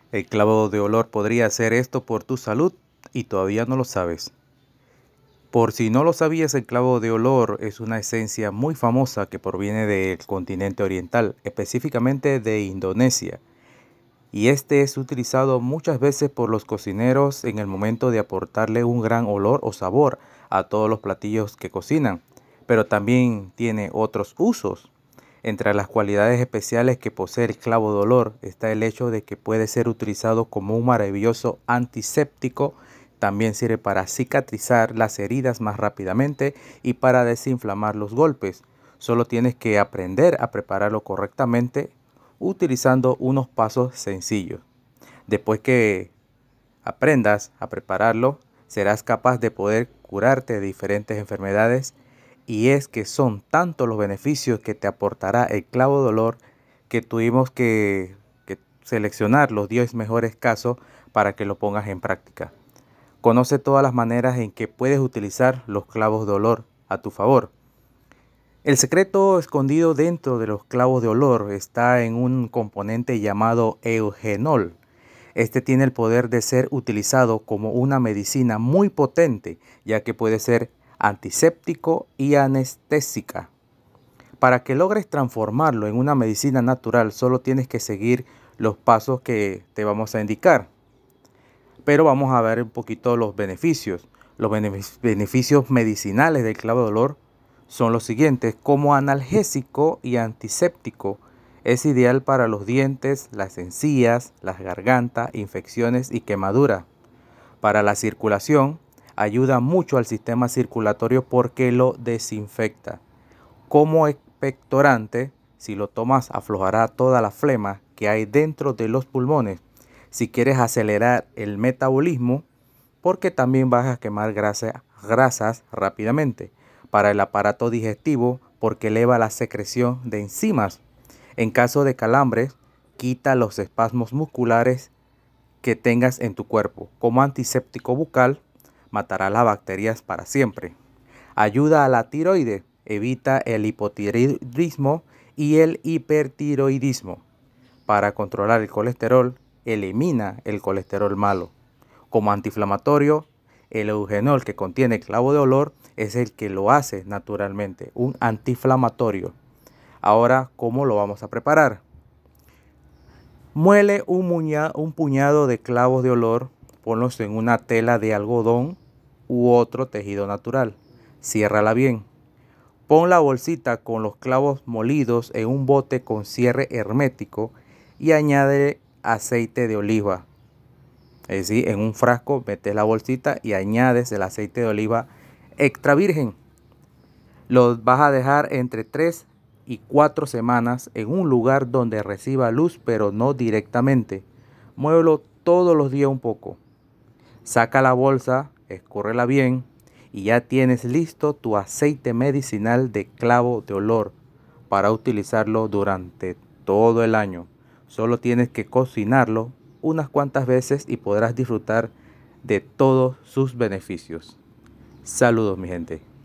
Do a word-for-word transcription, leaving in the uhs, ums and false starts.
El clavo de olor podría hacer esto por tu salud y todavía no lo sabes. Por si no lo sabías, el clavo de olor es una esencia muy famosa que proviene del continente oriental, específicamente de Indonesia. Y este es utilizado muchas veces por los cocineros en el momento de aportarle un gran olor o sabor a todos los platillos que cocinan. Pero también tiene otros usos. Entre las cualidades especiales que posee el clavo de olor está el hecho de que puede ser utilizado como un maravilloso antiséptico. También sirve para cicatrizar las heridas más rápidamente y para desinflamar los golpes. Solo tienes que aprender a prepararlo correctamente utilizando unos pasos sencillos. Después que aprendas a prepararlo, serás capaz de poder curarte de diferentes enfermedades, y es que son tantos los beneficios que te aportará el clavo de olor que tuvimos que, que seleccionar los diez mejores casos para que lo pongas en práctica. Conoce todas las maneras en que puedes utilizar los clavos de olor a tu favor. El secreto escondido dentro de los clavos de olor está en un componente llamado eugenol. Este tiene el poder de ser utilizado como una medicina muy potente, ya que puede ser antiséptico y anestésica. Para que logres transformarlo en una medicina natural, solo tienes que seguir los pasos que te vamos a indicar. Pero vamos a ver un poquito los beneficios. Los beneficios medicinales del clavo de olor son los siguientes. Como analgésico y antiséptico, es ideal para los dientes, las encías, las gargantas, infecciones y quemaduras. Para la circulación, ayuda mucho al sistema circulatorio porque lo desinfecta. Como expectorante, si lo tomas, aflojará toda la flema que hay dentro de los pulmones. Si quieres acelerar el metabolismo, porque también vas a quemar grasa, grasas rápidamente. Para el aparato digestivo, porque eleva la secreción de enzimas. En caso de calambres, quita los espasmos musculares que tengas en tu cuerpo. Como antiséptico bucal, matará las bacterias para siempre. Ayuda a la tiroides, evita el hipotiroidismo y el hipertiroidismo. Para controlar el colesterol, elimina el colesterol malo. Como antiinflamatorio, el eugenol que contiene clavo de olor es el que lo hace naturalmente, un antiinflamatorio. Ahora, ¿cómo lo vamos a preparar? Muele un, muña, un puñado de clavos de olor, ponlos en una tela de algodón u otro tejido natural. Ciérrala bien. Pon la bolsita con los clavos molidos en un bote con cierre hermético y añade aceite de oliva. Es decir, en un frasco metes la bolsita y añades el aceite de oliva extra virgen. Lo vas a dejar entre tres y cuatro semanas en un lugar donde reciba luz, pero no directamente. Muévelo todos los días un poco. Saca la bolsa, escúrrela bien y ya tienes listo tu aceite medicinal de clavo de olor para utilizarlo durante todo el año. Solo tienes que cocinarlo unas cuantas veces y podrás disfrutar de todos sus beneficios. Saludos, mi gente.